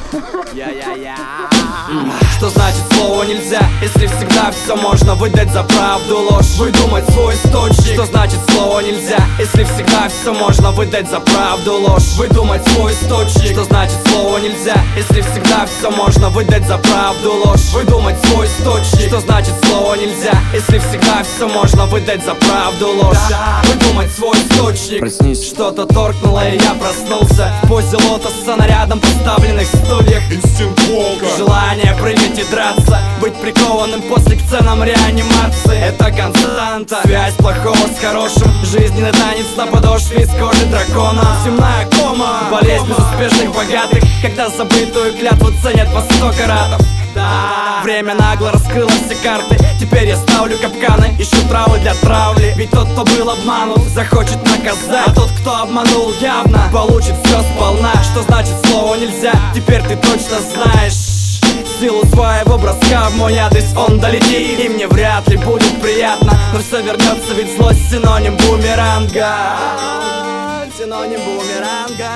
Что значит слово нельзя, если всегда все можно выдать за правду, ложь, выдумать свой источник? Что значит слово нельзя, если всегда все можно выдать за правду, ложь, выдумать свой источник? Что значит слово нельзя, если всегда все можно выдать за правду, ложь, выдумать свой источник? Что значит слово нельзя, если всегда все можно выдать за правду, ложь, выдумать свой источник? Проснись. Что-то торкнуло, и я проснулся в позе лотоса на рядом поставленных стульях. Инстинкт волка. Желание прыгать и драться, быть прикованным после к сценам реанимации. Это константа, связь плохого с хорошим, жизненный танец на подошве из кожи дракона. Земная кома, болезнь безуспешных богатых, когда забытую клятву ценят во 100 каратов. Время нагло раскрыло все карты, теперь я ставлю капканы, ищу травы для травли. Ведь тот, кто был обманут, захочет наказать, а тот, кто обманул, явно получит все сполна. Что значит слово нельзя, теперь ты точно знаешь. Силу своего броска в мой адрес он долетит, и мне вряд ли будет приятно, но все вернется, ведь злость синоним бумеранга. Синоним бумеранга.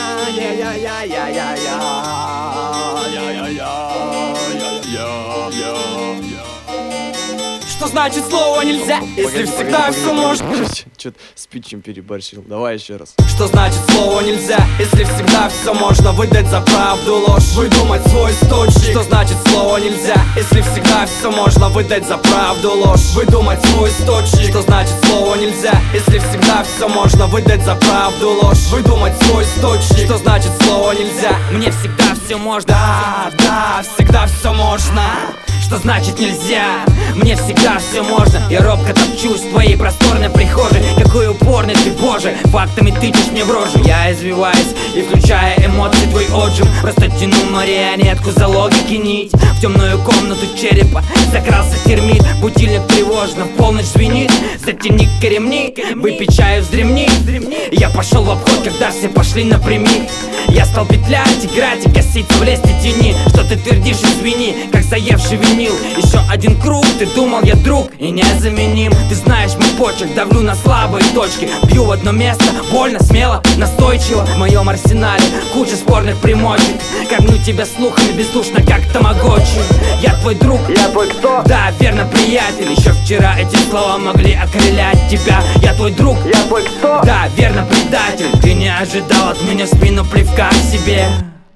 Что значит слово нельзя, если всегда все можно? Чё-то с питчем переборщил, давай еще раз. Что значит слово нельзя, если всегда все можно выдать за правду, ложь, выдумать свой источник? Что значит слово нельзя, если всегда все можно выдать за правду, ложь, выдумать свой источник? Что значит слово нельзя, если всегда все можно выдать за правду, ложь, выдумать свой источник? Что значит слово нельзя? Мне всегда все можно. Да, всегда все можно. Что значит нельзя? Мне всегда все можно. Я робко топчусь в твоей просторной прихожей. Какой упорный ты, боже, фактами тычешь мне в рожу. Я извиваюсь и включая эмоции твой отжим. Просто тяну марионетку за логики нить. В темную комнату черепа закрался термит. Будильник тревожно в полночь звенит. Затяни-ка ремни, выпей чаю, вздремни. Я пошел в обход, когда все пошли напрямик. Я стал петлять, играть и коситься в лесте тени. Что ты твердишь, извини, как заевший винил. Еще один круг, ты думал я друг и незаменим. Ты знаешь мой почерк, давлю на слабые точки. Бью в одно место, больно, смело, настойчиво. В моем арсенале куча спорных примочек. Кормлю тебя слухами бездушно, как тамагочи. Я твой друг, Я твой кто? да, верно, приятель. Еще вчера эти слова могли окрылять тебя. Я твой друг, Я твой кто? да, верно, предатель. Ты не ожидал от меня в спину плевка к себе.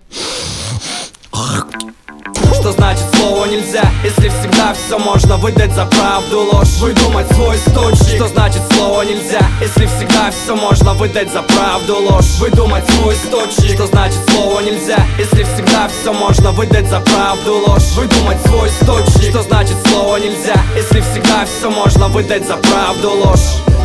Что значит слово нельзя, если всегда все можно выдать за правду, ложь, выдумать свой источник? Что значит слово нельзя, если всегда все можно выдать за правду, ложь, выдумать свой источник? Что значит слово нельзя, если всегда все можно выдать за правду, ложь, выдумать свой источник? Что значит слово нельзя, если всегда все можно выдать за правду, ложь?